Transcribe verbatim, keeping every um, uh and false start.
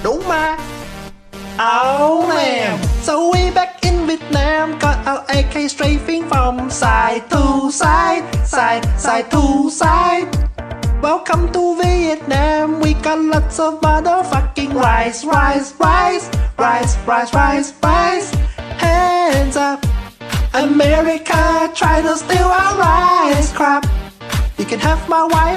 đủ mà. Oh damn. So we back in Vietnam, got our A K strafing from side to side, side, side to side. Welcome to Vietnam, we got lots of motherfucking rice, rice, rice, rice, rice, rice, rice. Hands up, America try to steal our rice crap. You can have my wife